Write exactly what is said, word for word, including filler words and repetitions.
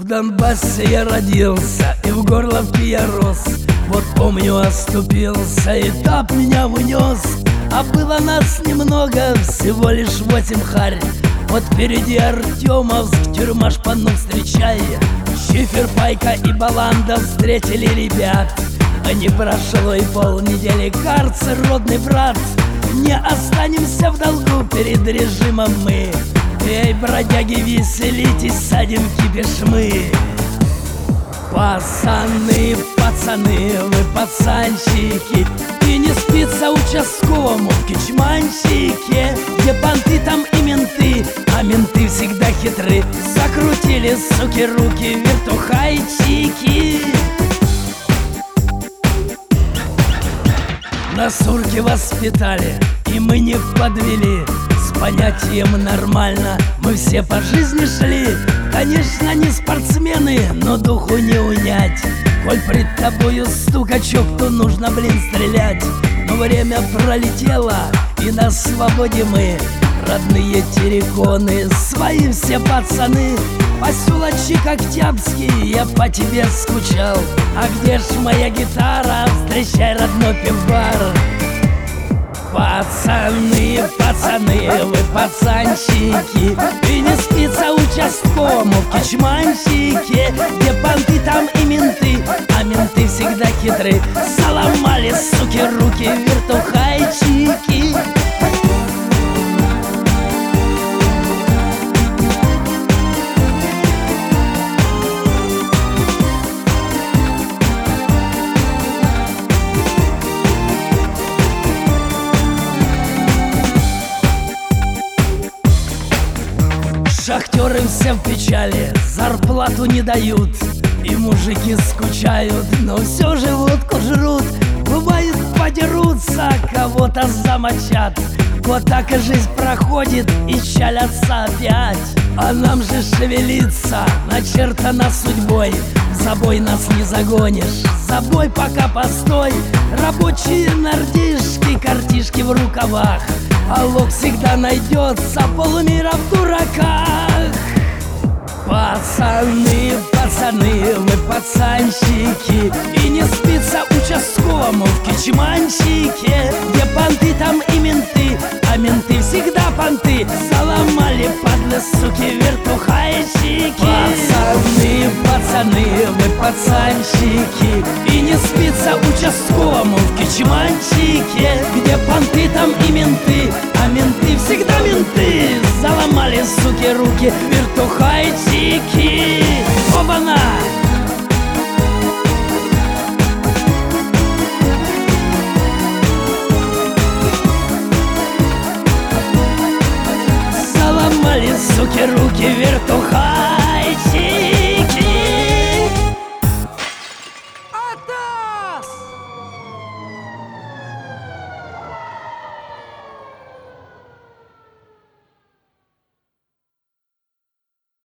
Донбассе я родился, и в Горловке я рос. Вот помню, оступился, этап меня унес. А было нас немного, всего лишь восемь харь. Вот впереди Артемовск, тюрьма шпану встречай. Шифер, Пайка и Баланда встретили ребят. А не прошло и полнедели, карцер, родный брат. Не останемся в долгу перед режимом мы. Эй, бродяги, веселитесь, садим кипиш мы. Пацаны, пацаны, вы пацанчики, и не спится участковому в Кичманщике. Где понты, там и менты, а менты всегда хитры. Закрутили, суки, руки, вертухайчики. На сурке воспитали, и мы не подвели. С понятием нормально мы все по жизни шли. Конечно, не спортсмены, но духу не унять. Коль пред тобою стукачок, то нужно, блин, стрелять. Но время пролетело, и на свободе мы. Родные терриконы, свои все пацаны. Поселочек Октябрьский, я по тебе скучал. А где ж моя гитара? Встречай, родной пивбар. Пацаны, пацаны, вы пацанчики, и не спится участковому в Кичманщике. Где понты, там и менты, а менты всегда хитры. Заломали, суки, руки, вертухайчики. Шахтеры все в печали, зарплату не дают, и мужики скучают, но все же водку жрут. Бывает, подерутся, кого-то замочат. Вот так и жизнь проходит, и чалятся опять. А нам же шевелиться начертано судьбой. В забой нас не загонишь, забой пока постой. Рабочие нордишки, картишки в рукавах, а лог всегда найдется, полмира в дураках. Пацаны, пацаны, вы пацанчики, и не спится участковому в Кичманщике. Где понты, там и менты, а менты всегда понты. Заломали, падлы, суки, вертухайчики. Пацаны, пацаны, вы пацанчики, и не спится участковому в Кичманщике. Где понты, там и менты, а менты всегда менты. Заломали, суки, руки, вертухайчики.